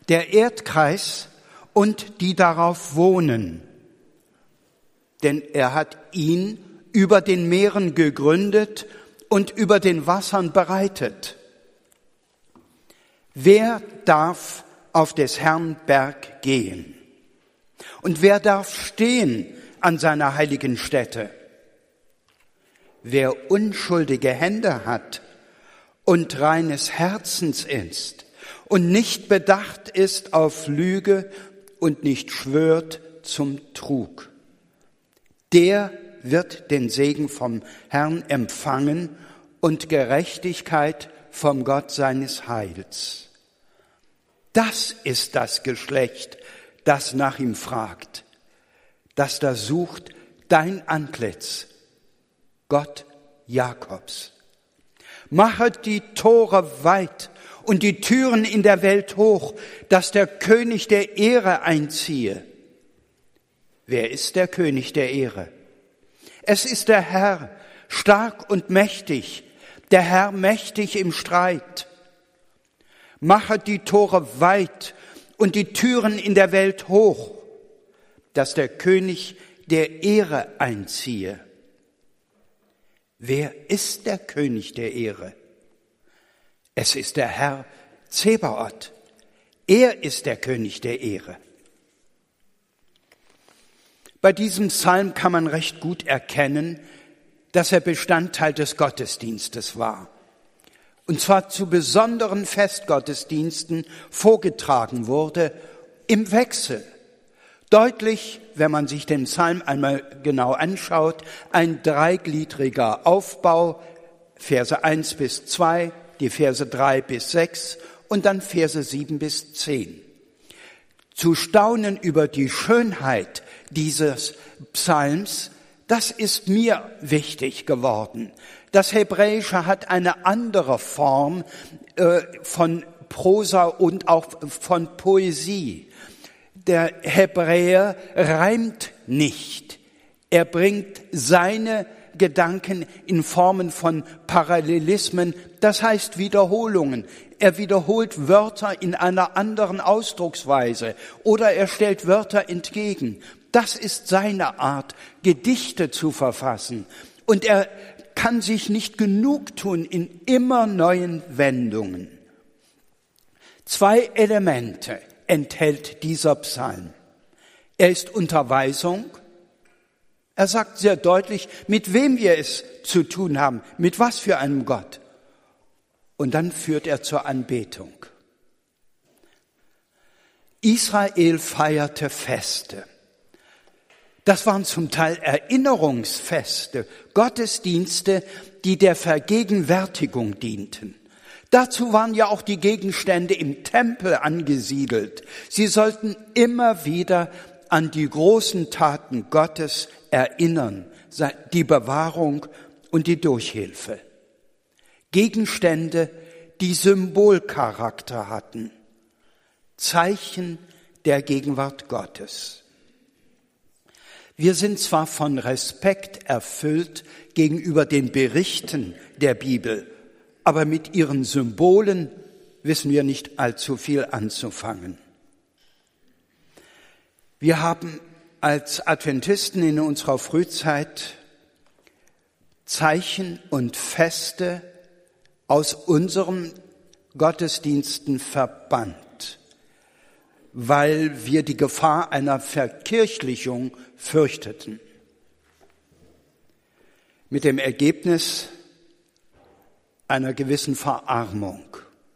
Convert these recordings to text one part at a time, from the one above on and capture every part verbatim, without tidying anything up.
der Erdkreis und die darauf wohnen. Denn er hat ihn über den Meeren gegründet und über den Wassern bereitet. Wer darf auf des Herrn Berg gehen? Und wer darf stehen an seiner heiligen Stätte? Wer unschuldige Hände hat und reines Herzens ist und nicht bedacht ist auf Lüge und nicht schwört zum Trug, der wird den Segen vom Herrn empfangen und Gerechtigkeit vom Gott seines Heils. Das ist das Geschlecht, das nach ihm fragt, das da sucht dein Antlitz, Gott Jakobs. Machet die Tore weit und die Türen in der Welt hoch, dass der König der Ehre einziehe. Wer ist der König der Ehre? Es ist der Herr, stark und mächtig, der Herr mächtig im Streit. Machet die Tore weit und die Türen in der Welt hoch, dass der König der Ehre einziehe. Wer ist der König der Ehre? Es ist der Herr Zebaoth. Er ist der König der Ehre. Bei diesem Psalm kann man recht gut erkennen, dass er Bestandteil des Gottesdienstes war. Und zwar zu besonderen Festgottesdiensten vorgetragen wurde, im Wechsel. Deutlich, wenn man sich den Psalm einmal genau anschaut, ein dreigliedriger Aufbau, Verse eins bis zwei, die Verse drei bis sechs und dann Verse sieben bis zehn. Zu staunen über die Schönheit dieses Psalms, das ist mir wichtig geworden. Das Hebräische hat eine andere Form äh, von Prosa und auch von Poesie. Der Hebräer reimt nicht. Er bringt seine Gedanken in Formen von Parallelismen, das heißt Wiederholungen. Er wiederholt Wörter in einer anderen Ausdrucksweise oder er stellt Wörter entgegen. Das ist seine Art, Gedichte zu verfassen. Und er kann sich nicht genug tun in immer neuen Wendungen. Zwei Elemente enthält dieser Psalm. Er ist Unterweisung. Er sagt sehr deutlich, mit wem wir es zu tun haben, mit was für einem Gott. Und dann führt er zur Anbetung. Israel feierte Feste. Das waren zum Teil Erinnerungsfeste, Gottesdienste, die der Vergegenwärtigung dienten. Dazu waren ja auch die Gegenstände im Tempel angesiedelt. Sie sollten immer wieder an die großen Taten Gottes erinnern, die Bewahrung und die Durchhilfe. Gegenstände, die Symbolcharakter hatten, Zeichen der Gegenwart Gottes. Wir sind zwar von Respekt erfüllt gegenüber den Berichten der Bibel, aber mit ihren Symbolen wissen wir nicht allzu viel anzufangen. Wir haben als Adventisten in unserer Frühzeit Zeichen und Feste aus unseren Gottesdiensten verbannt, weil wir die Gefahr einer Verkirchlichung fürchteten. Mit dem Ergebnis einer gewissen Verarmung.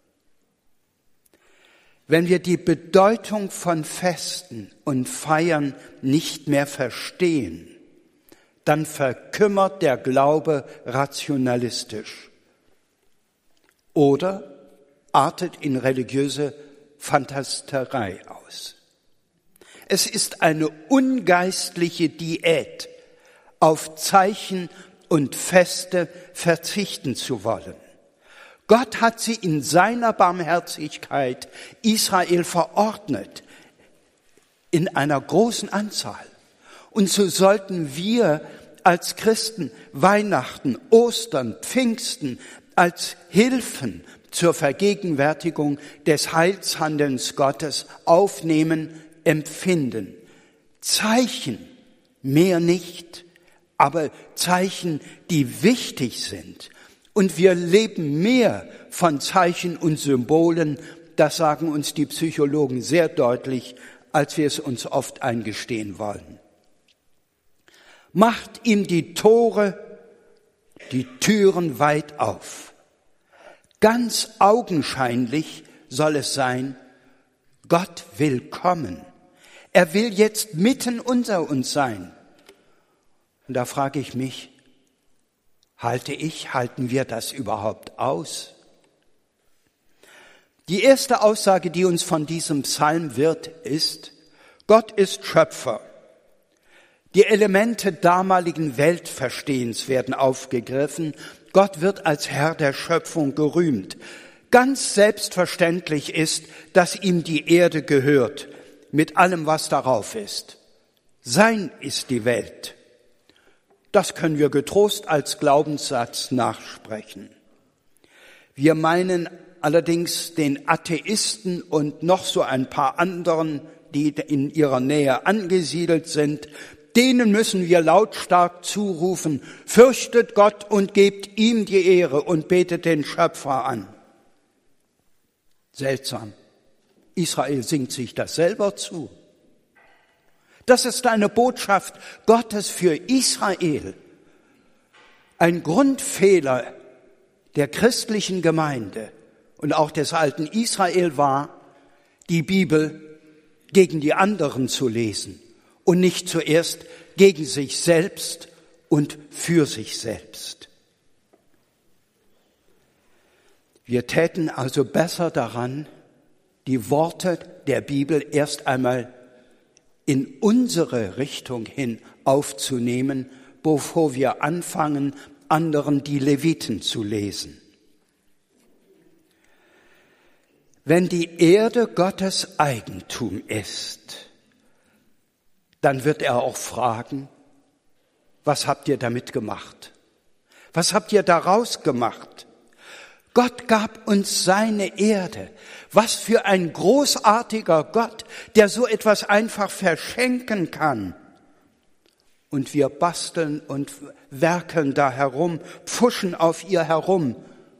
Wenn wir die Bedeutung von Festen und Feiern nicht mehr verstehen, dann verkümmert der Glaube rationalistisch oder artet in religiöse Fantasterei aus. Es ist eine ungeistliche Diät, auf Zeichen und Feste verzichten zu wollen. Gott hat sie in seiner Barmherzigkeit Israel verordnet, in einer großen Anzahl. Und so sollten wir als Christen Weihnachten, Ostern, Pfingsten als Hilfen zur Vergegenwärtigung des Heilshandelns Gottes aufnehmen, empfinden. Zeichen, mehr nicht, aber Zeichen, die wichtig sind. Und wir leben mehr von Zeichen und Symbolen, das sagen uns die Psychologen sehr deutlich, als wir es uns oft eingestehen wollen. Macht ihm die Tore, die Türen weit auf. Ganz augenscheinlich soll es sein, Gott will kommen. Er will jetzt mitten unter uns sein. Und da frage ich mich, halte ich, halten wir das überhaupt aus? Die erste Aussage, die uns von diesem Psalm wird, ist, Gott ist Schöpfer. Die Elemente damaligen Weltverstehens werden aufgegriffen. Gott wird als Herr der Schöpfung gerühmt. Ganz selbstverständlich ist, dass ihm die Erde gehört, mit allem, was darauf ist. Sein ist die Welt. Das können wir getrost als Glaubenssatz nachsprechen. Wir meinen allerdings den Atheisten und noch so ein paar anderen, die in ihrer Nähe angesiedelt sind, denen müssen wir lautstark zurufen, fürchtet Gott und gebt ihm die Ehre und betet den Schöpfer an. Seltsam. Israel singt sich das selber zu. Das ist eine Botschaft Gottes für Israel. Ein Grundfehler der christlichen Gemeinde und auch des alten Israel war, die Bibel gegen die anderen zu lesen und nicht zuerst gegen sich selbst und für sich selbst. Wir täten also besser daran, die Worte der Bibel erst einmal in unsere Richtung hin aufzunehmen, bevor wir anfangen, anderen die Leviten zu lesen. Wenn die Erde Gottes Eigentum ist, dann wird er auch fragen, was habt ihr damit gemacht? Was habt ihr daraus gemacht? Gott gab uns seine Erde. Was für ein großartiger Gott, der so etwas einfach verschenken kann. Und wir basteln und werkeln da herum, pfuschen auf ihr herum.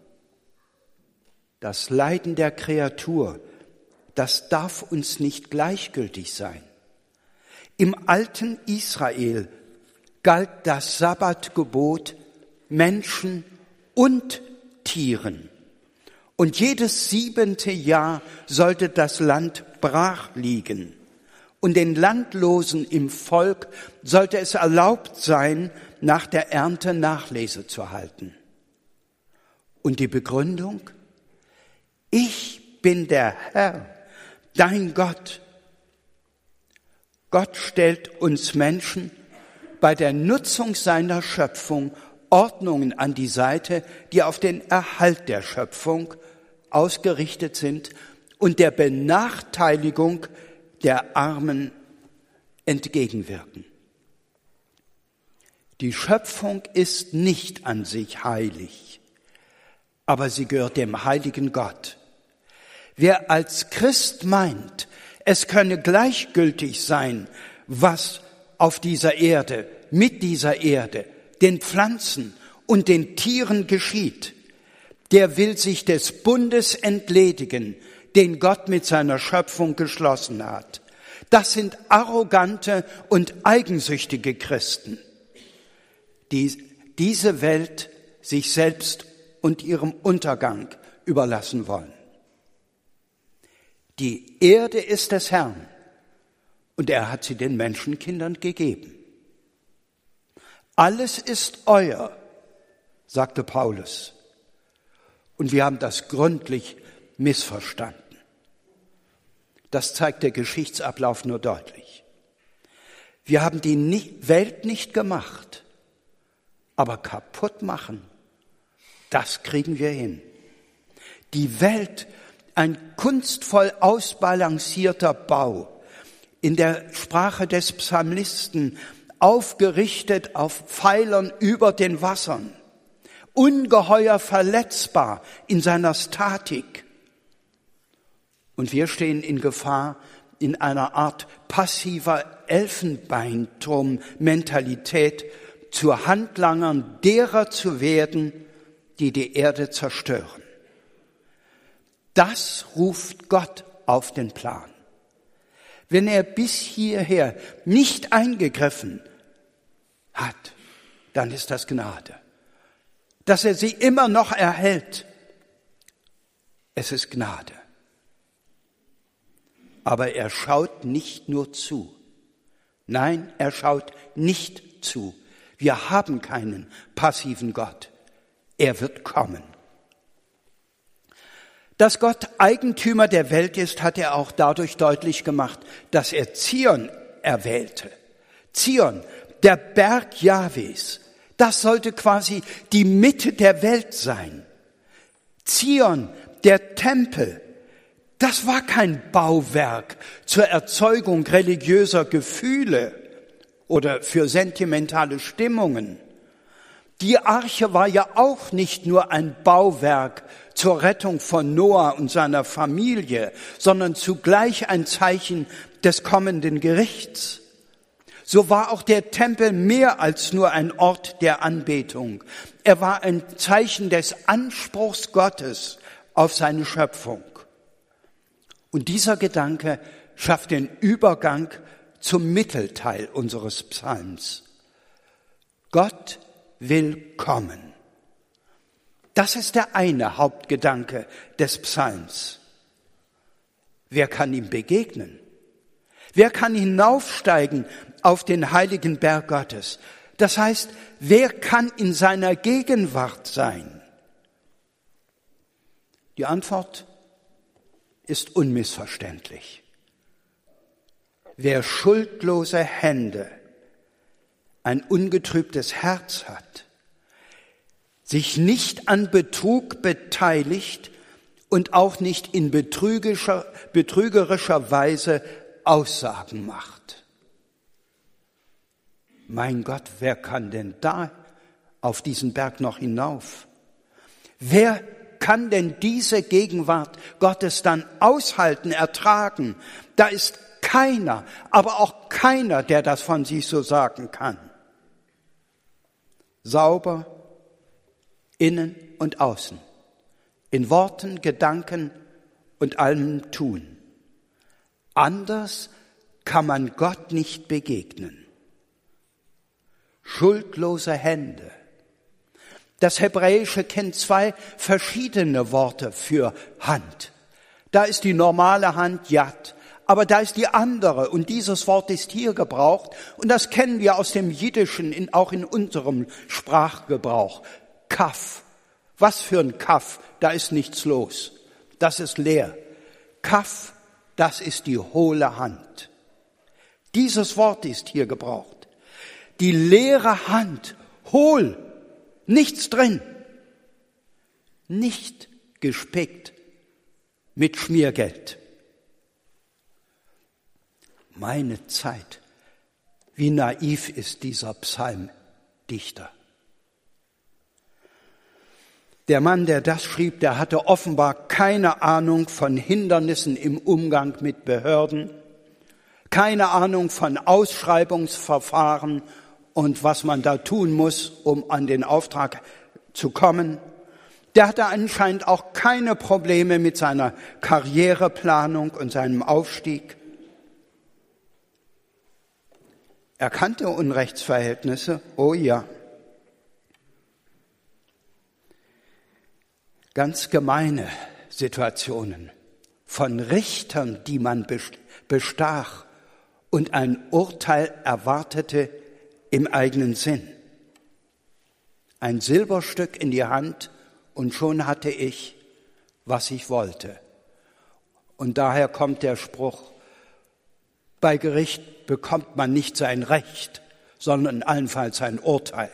Das Leiden der Kreatur, das darf uns nicht gleichgültig sein. Im alten Israel galt das Sabbatgebot Menschen und Tieren. Und jedes siebente Jahr sollte das Land brach liegen. Und den Landlosen im Volk sollte es erlaubt sein, nach der Ernte Nachlese zu halten. Und die Begründung? Ich bin der Herr, dein Gott. Gott stellt uns Menschen bei der Nutzung seiner Schöpfung Ordnungen an die Seite, die auf den Erhalt der Schöpfung ausgerichtet sind und der Benachteiligung der Armen entgegenwirken. Die Schöpfung ist nicht an sich heilig, aber sie gehört dem heiligen Gott. Wer als Christ meint, es könne gleichgültig sein, was auf dieser Erde, mit dieser Erde, den Pflanzen und den Tieren geschieht, der will sich des Bundes entledigen, den Gott mit seiner Schöpfung geschlossen hat. Das sind arrogante und eigensüchtige Christen, die diese Welt sich selbst und ihrem Untergang überlassen wollen. Die Erde ist des Herrn und er hat sie den Menschenkindern gegeben. Alles ist euer, sagte Paulus. Und wir haben das gründlich missverstanden. Das zeigt der Geschichtsablauf nur deutlich. Wir haben die Welt nicht gemacht, aber kaputt machen, das kriegen wir hin. Die Welt, ein kunstvoll ausbalancierter Bau, in der Sprache des Psalmisten, aufgerichtet auf Pfeilern über den Wassern ungeheuer verletzbar in seiner Statik. Und wir stehen in Gefahr, in einer Art passiver Elfenbeinturm-Mentalität zu Handlangern derer zu werden, die die Erde zerstören. Das ruft Gott auf den Plan. Wenn er bis hierher nicht eingegriffen hat, dann ist das Gnade. Dass er sie immer noch erhält, es ist Gnade. Aber er schaut nicht nur zu. Nein, er schaut nicht zu. Wir haben keinen passiven Gott. Er wird kommen. Dass Gott Eigentümer der Welt ist, hat er auch dadurch deutlich gemacht, dass er Zion erwählte. Zion, der Berg Jahwes, das sollte quasi die Mitte der Welt sein. Zion, der Tempel, das war kein Bauwerk zur Erzeugung religiöser Gefühle oder für sentimentale Stimmungen. Die Arche war ja auch nicht nur ein Bauwerk zur Rettung von Noah und seiner Familie, sondern zugleich ein Zeichen des kommenden Gerichts. So war auch der Tempel mehr als nur ein Ort der Anbetung. Er war ein Zeichen des Anspruchs Gottes auf seine Schöpfung. Und dieser Gedanke schafft den Übergang zum Mittelteil unseres Psalms. Gott will kommen. Das ist der eine Hauptgedanke des Psalms. Wer kann ihm begegnen? Wer kann hinaufsteigen auf den heiligen Berg Gottes? Das heißt, wer kann in seiner Gegenwart sein? Die Antwort ist unmissverständlich. Wer schuldlose Hände, ein ungetrübtes Herz hat, sich nicht an Betrug beteiligt und auch nicht in betrügerischer, betrügerischer Weise Aussagen macht. Mein Gott, wer kann denn da auf diesen Berg noch hinauf? Wer kann denn diese Gegenwart Gottes dann aushalten, ertragen? Da ist keiner, aber auch keiner, der das von sich so sagen kann. Sauber, innen und außen, in Worten, Gedanken und allem Tun. Anders kann man Gott nicht begegnen. Schuldlose Hände. Das Hebräische kennt zwei verschiedene Worte für Hand. Da ist die normale Hand Yad, aber da ist die andere und dieses Wort ist hier gebraucht und das kennen wir aus dem Jiddischen, in, auch in unserem Sprachgebrauch. Kaf. Was für ein Kaf? Da ist nichts los. Das ist leer. Kaf, das ist die hohle Hand. Dieses Wort ist hier gebraucht. Die leere Hand, hohl, nichts drin, nicht gespickt mit Schmiergeld. Meine Zeit, wie naiv ist dieser Psalmdichter. Der Mann, der das schrieb, der hatte offenbar keine Ahnung von Hindernissen im Umgang mit Behörden, keine Ahnung von Ausschreibungsverfahren und was man da tun muss, um an den Auftrag zu kommen. Der hatte anscheinend auch keine Probleme mit seiner Karriereplanung und seinem Aufstieg. Er kannte Unrechtsverhältnisse, oh ja. Ganz gemeine Situationen von Richtern, die man bestach und ein Urteil erwartete im eigenen Sinn. Ein Silberstück in die Hand und schon hatte ich, was ich wollte. Und daher kommt der Spruch, bei Gericht bekommt man nicht sein Recht, sondern allenfalls sein Urteil.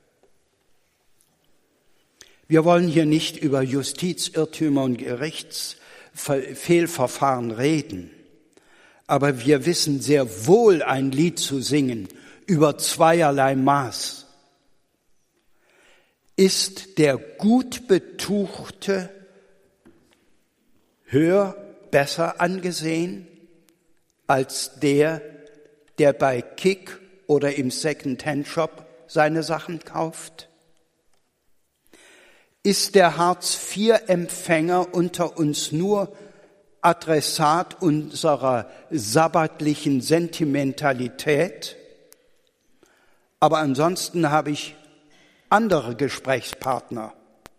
Wir wollen hier nicht über Justizirrtümer und Gerichtsfehlverfahren reden, aber wir wissen sehr wohl ein Lied zu singen über zweierlei Maß. ist der gut Betuchte höher, besser angesehen als der, der bei Kick oder im Second-Hand-Shop seine Sachen kauft? Ist der Hartz vier Empfänger unter uns nur Adressat unserer sabbatlichen Sentimentalität? Aber ansonsten habe ich andere Gesprächspartner.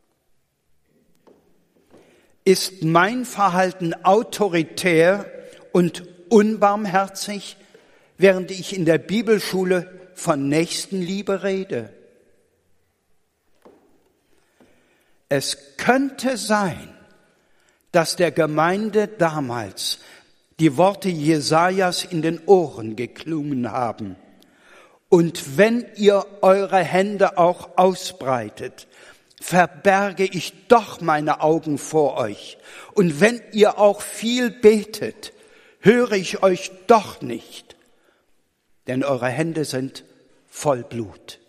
Ist mein Verhalten autoritär und unbarmherzig, während ich in der Bibelschule von Nächstenliebe rede? Es könnte sein, dass der Gemeinde damals die Worte Jesajas in den Ohren geklungen haben. Und wenn ihr eure Hände auch ausbreitet, verberge ich doch meine Augen vor euch. Und wenn ihr auch viel betet, höre ich euch doch nicht, denn eure Hände sind voll Blut.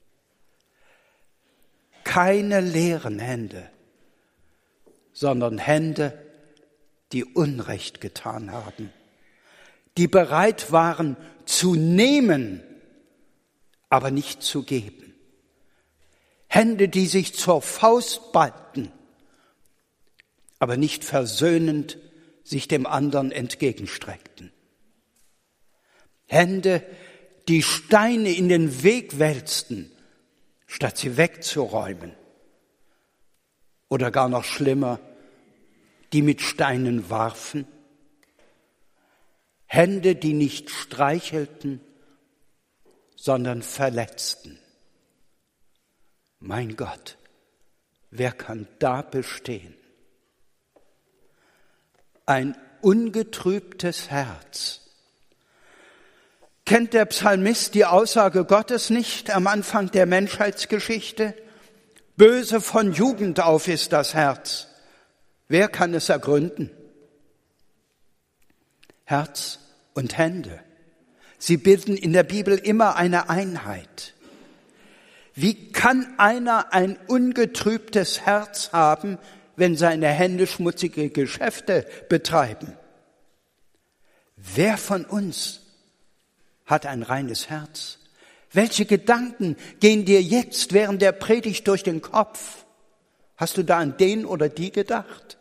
Keine leeren Hände, sondern Hände, die Unrecht getan haben, die bereit waren zu nehmen, aber nicht zu geben. Hände, die sich zur Faust ballten, aber nicht versöhnend sich dem anderen entgegenstreckten. Hände, die Steine in den Weg wälzten, statt sie wegzuräumen. Oder gar noch schlimmer, die mit Steinen warfen. Hände, die nicht streichelten, sondern verletzten. Mein Gott, wer kann da bestehen? Ein ungetrübtes Herz. Kennt der Psalmist die Aussage Gottes nicht am Anfang der Menschheitsgeschichte? Böse von Jugend auf ist das Herz. Wer kann es ergründen? Herz und Hände. Sie bilden in der Bibel immer eine Einheit. Wie kann einer ein ungetrübtes Herz haben, wenn seine Hände schmutzige Geschäfte betreiben? Wer von uns hat ein reines Herz? Welche Gedanken gehen dir jetzt während der Predigt durch den Kopf? Hast du da an den oder die gedacht?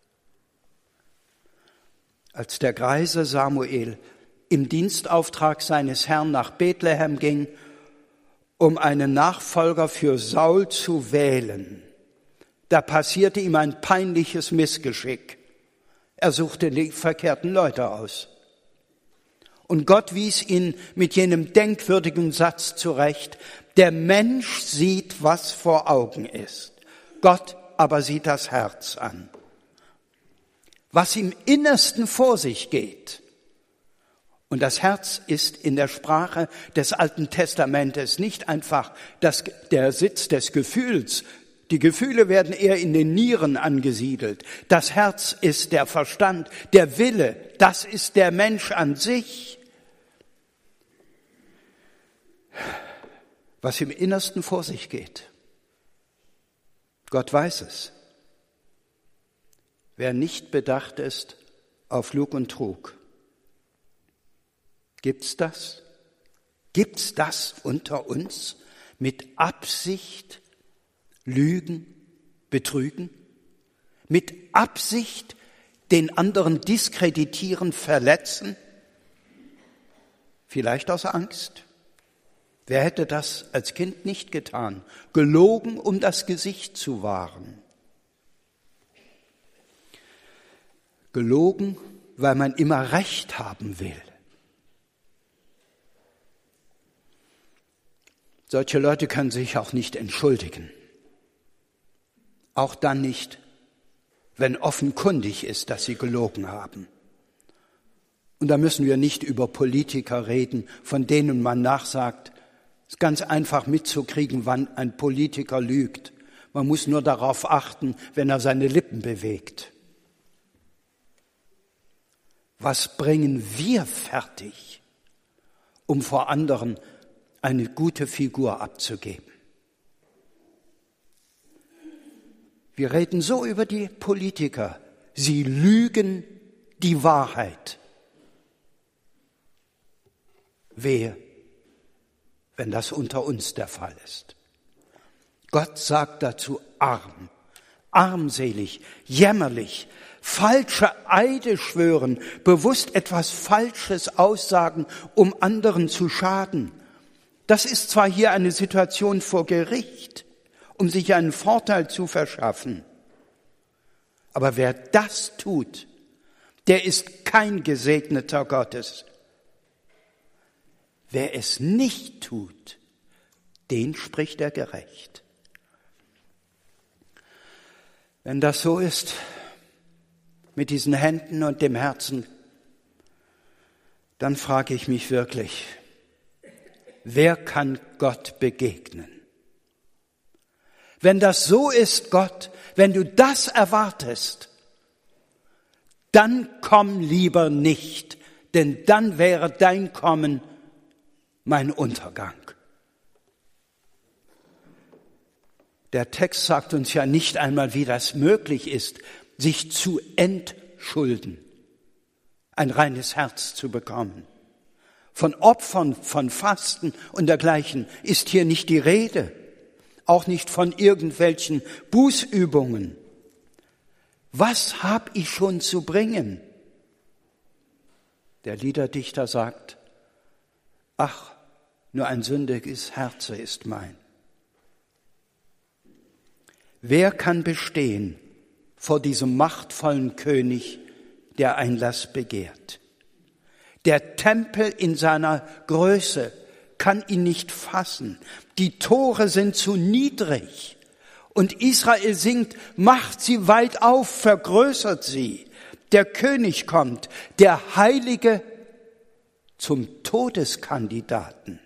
Als der greise Samuel im Dienstauftrag seines Herrn nach Bethlehem ging, um einen Nachfolger für Saul zu wählen, da passierte ihm ein peinliches Missgeschick. Er suchte die verkehrten Leute aus. Und Gott wies ihn mit jenem denkwürdigen Satz zurecht: Der Mensch sieht, was vor Augen ist. Gott aber sieht das Herz an. Was im Innersten vor sich geht. Und das Herz ist in der Sprache des Alten Testamentes nicht einfach das, der Sitz des Gefühls. Die Gefühle werden eher in den Nieren angesiedelt. Das Herz ist der Verstand, der Wille. Das ist der Mensch an sich. Was im Innersten vor sich geht. Gott weiß es. Wer nicht bedacht ist auf Lug und Trug. Gibt's das? Gibt's das unter uns? Mit Absicht lügen, betrügen? Mit Absicht den anderen diskreditieren, verletzen? Vielleicht aus Angst? Wer hätte das als Kind nicht getan? Gelogen, um das Gesicht zu wahren. Gelogen, weil man immer Recht haben will. Solche Leute können sich auch nicht entschuldigen. Auch dann nicht, wenn offenkundig ist, dass sie gelogen haben. Und da müssen wir nicht über Politiker reden, von denen man nachsagt, es ist ganz einfach mitzukriegen, wann ein Politiker lügt. Man muss nur darauf achten, wenn er seine Lippen bewegt. Was bringen wir fertig, um vor anderen eine gute Figur abzugeben? Wir reden so über die Politiker. Sie lügen die Wahrheit. Wehe, wenn das unter uns der Fall ist. Gott sagt dazu arm, armselig, jämmerlich, falsche Eide schwören, bewusst etwas Falsches aussagen, um anderen zu schaden. Das ist zwar hier eine Situation vor Gericht, um sich einen Vorteil zu verschaffen, aber wer das tut, der ist kein Gesegneter Gottes. Wer es nicht tut, den spricht er gerecht. Wenn das so ist, mit diesen Händen und dem Herzen, dann frage ich mich wirklich, wer kann Gott begegnen? Wenn das so ist, Gott, wenn du das erwartest, dann komm lieber nicht, denn dann wäre dein Kommen mein Untergang. Der Text sagt uns ja nicht einmal, wie das möglich ist, sich zu entschulden, ein reines Herz zu bekommen. Von Opfern, von Fasten und dergleichen ist hier nicht die Rede, auch nicht von irgendwelchen Bußübungen. Was hab ich schon zu bringen? Der Liederdichter sagt, ach, nur ein sündiges Herz ist mein. Wer kann bestehen vor diesem machtvollen König, der Einlass begehrt? Der Tempel in seiner Größe kann ihn nicht fassen. Die Tore sind zu niedrig. Und Israel singt, macht sie weit auf, vergrößert sie. Der König kommt, der Heilige zum Todeskandidaten.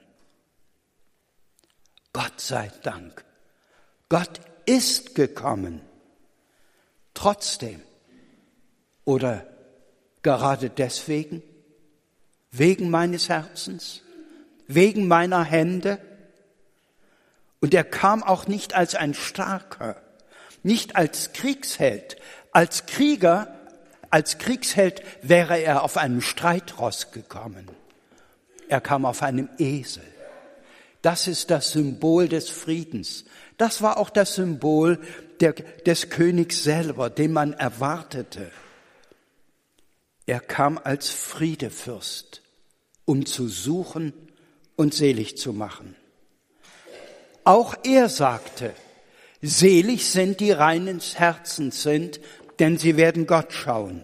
Gott sei Dank. Gott ist gekommen. Trotzdem oder gerade deswegen, wegen meines Herzens, wegen meiner Hände. Und er kam auch nicht als ein Starker, nicht als Kriegsheld. Als Krieger, als Kriegsheld wäre er auf einem Streitross gekommen. Er kam auf einem Esel. Das ist das Symbol des Friedens. Das war auch das Symbol der, des Königs selber, den man erwartete. Er kam als Friedefürst, um zu suchen und selig zu machen. Auch er sagte, selig sind die reinen Herzens sind, denn sie werden Gott schauen.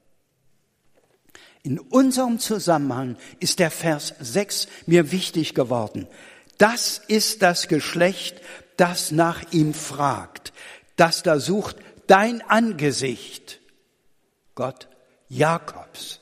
In unserem Zusammenhang ist der Vers sechs mir wichtig geworden. Das ist das Geschlecht, das nach ihm fragt, das da sucht dein Angesicht, Gott Jakobs.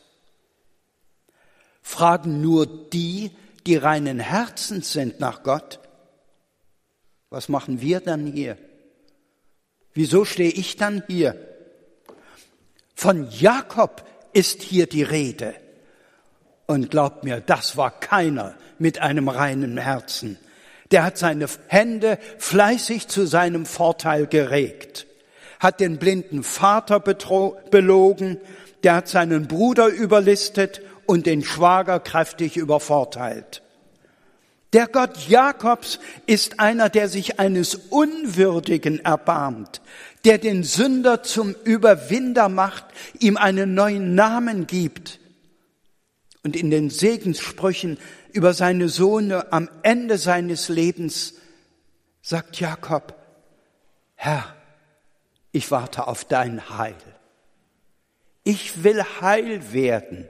Fragen nur die, die reinen Herzens sind nach Gott? Was machen wir dann hier? Wieso stehe ich dann hier? Von Jakob ist hier die Rede. Und glaubt mir, das war keiner mit einem reinen Herzen. Der hat seine Hände fleißig zu seinem Vorteil geregt, hat den blinden Vater betro- belogen, der hat seinen Bruder überlistet und den Schwager kräftig übervorteilt. Der Gott Jakobs ist einer, der sich eines Unwürdigen erbarmt, der den Sünder zum Überwinder macht, ihm einen neuen Namen gibt. Und in den Segenssprüchen über seine Söhne am Ende seines Lebens sagt Jakob, Herr, ich warte auf dein Heil. Ich will heil werden.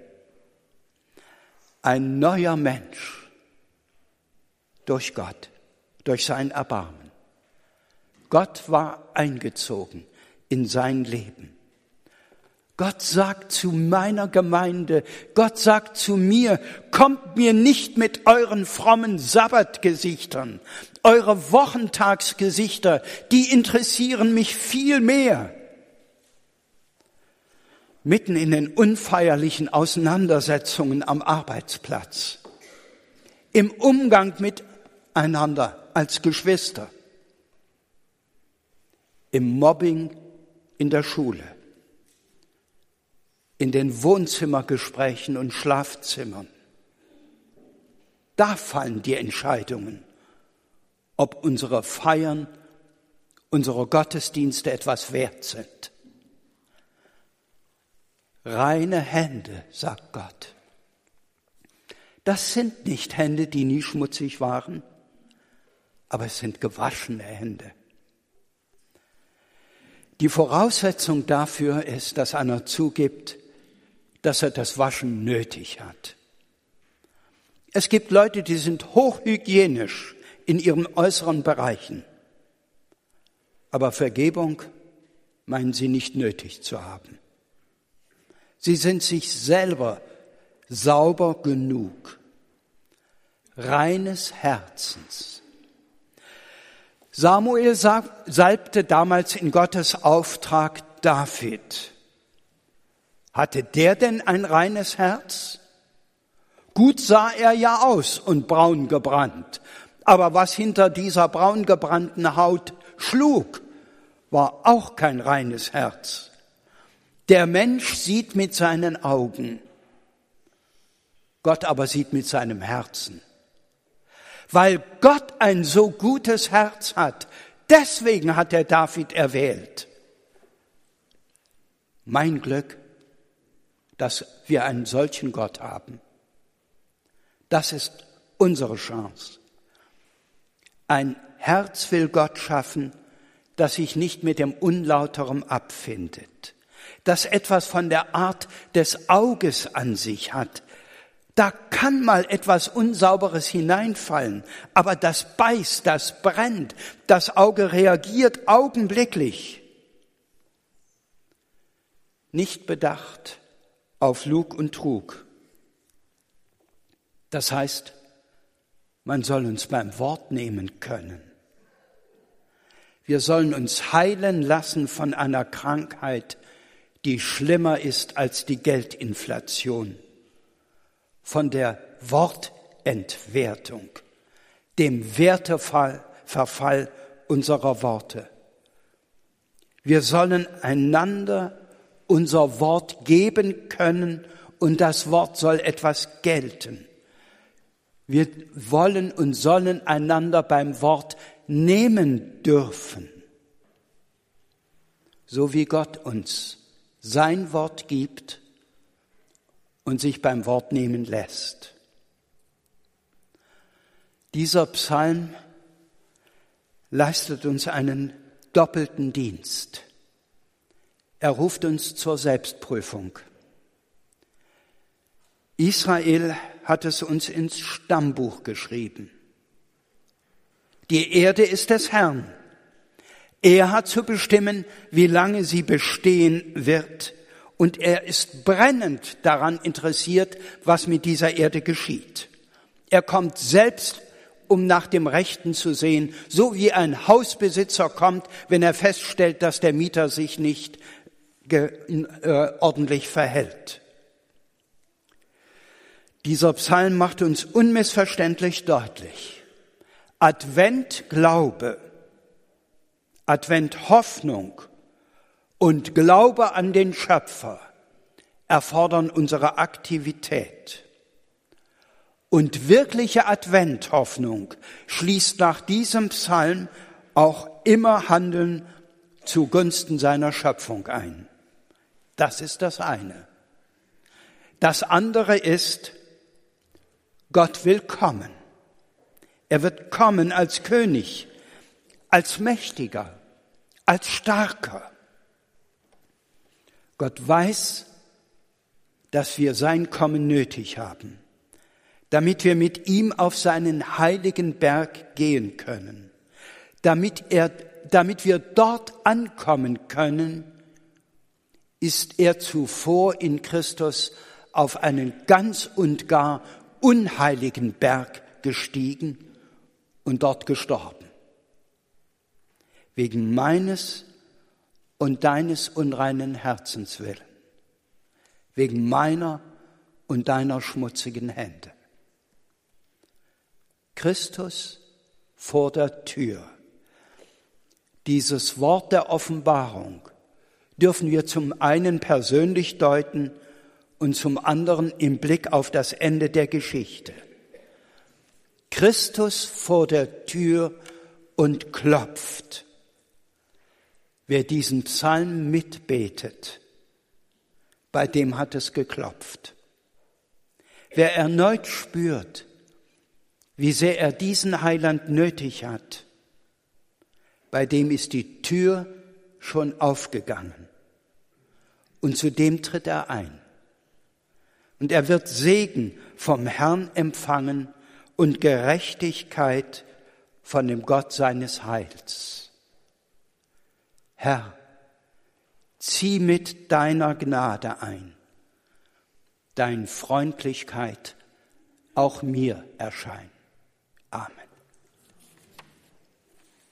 Ein neuer Mensch durch Gott, durch sein Erbarmen. Gott war eingezogen in sein Leben. Gott sagt zu meiner Gemeinde, Gott sagt zu mir, kommt mir nicht mit euren frommen Sabbatgesichtern, eure Wochentagsgesichter, die interessieren mich viel mehr. Mitten in den unfeierlichen Auseinandersetzungen am Arbeitsplatz, im Umgang miteinander als Geschwister, im Mobbing in der Schule, in den Wohnzimmergesprächen und Schlafzimmern. Da fallen die Entscheidungen, ob unsere Feiern, unsere Gottesdienste etwas wert sind. Reine Hände, sagt Gott. Das sind nicht Hände, die nie schmutzig waren, aber es sind gewaschene Hände. Die Voraussetzung dafür ist, dass einer zugibt, dass er das Waschen nötig hat. Es gibt Leute, die sind hochhygienisch in ihren äußeren Bereichen, aber Vergebung meinen sie nicht nötig zu haben. Sie sind sich selber sauber genug, reines Herzens. Samuel salbte damals in Gottes Auftrag David. Hatte der denn ein reines Herz? Gut sah er ja aus und braun gebrannt, aber was hinter dieser braun gebrannten Haut schlug, war auch kein reines Herz. Der Mensch sieht mit seinen Augen, Gott aber sieht mit seinem Herzen. Weil Gott ein so gutes Herz hat, deswegen hat er David erwählt. Mein Glück, dass wir einen solchen Gott haben. Das ist unsere Chance. Ein Herz will Gott schaffen, das sich nicht mit dem Unlauteren abfindet, das etwas von der Art des Auges an sich hat. Da kann mal etwas Unsauberes hineinfallen, aber das beißt, das brennt, das Auge reagiert augenblicklich. Nicht bedacht auf Lug und Trug. Das heißt, man soll uns beim Wort nehmen können. Wir sollen uns heilen lassen von einer Krankheit, die schlimmer ist als die Geldinflation, von der Wortentwertung, dem Werteverfall unserer Worte. Wir sollen einander unser Wort geben können und das Wort soll etwas gelten. Wir wollen und sollen einander beim Wort nehmen dürfen, so wie Gott uns sein Wort gibt und sich beim Wort nehmen lässt. Dieser Psalm leistet uns einen doppelten Dienst. Er ruft uns zur Selbstprüfung. Israel hat es uns ins Stammbuch geschrieben. Die Erde ist des Herrn. Er hat zu bestimmen, wie lange sie bestehen wird. Und er ist brennend daran interessiert, was mit dieser Erde geschieht. Er kommt selbst, um nach dem Rechten zu sehen, so wie ein Hausbesitzer kommt, wenn er feststellt, dass der Mieter sich nicht ge- äh, ordentlich verhält. Dieser Psalm macht uns unmissverständlich deutlich: Advent Glaube, Advent Hoffnung und Glaube an den Schöpfer erfordern unsere Aktivität. Und wirkliche Adventhoffnung schließt nach diesem Psalm auch immer Handeln zugunsten seiner Schöpfung ein. Das ist das eine. Das andere ist, Gott will kommen. Er wird kommen als König, als Mächtiger, als Starker. Gott weiß, dass wir sein Kommen nötig haben, damit wir mit ihm auf seinen heiligen Berg gehen können, damit er, damit wir dort ankommen können, ist er zuvor in Christus auf einen ganz und gar unheiligen Berg gestiegen und dort gestorben. Wegen meines und deines unreinen Herzens willen, wegen meiner und deiner schmutzigen Hände. Christus vor der Tür. Dieses Wort der Offenbarung dürfen wir zum einen persönlich deuten und zum anderen im Blick auf das Ende der Geschichte. Christus vor der Tür und klopft. Wer diesen Psalm mitbetet, bei dem hat es geklopft. Wer erneut spürt, wie sehr er diesen Heiland nötig hat, bei dem ist die Tür schon aufgegangen. Und zu dem tritt er ein. Und er wird Segen vom Herrn empfangen und Gerechtigkeit von dem Gott seines Heils. Herr, zieh mit deiner Gnade ein, dein Freundlichkeit auch mir erscheint. Amen.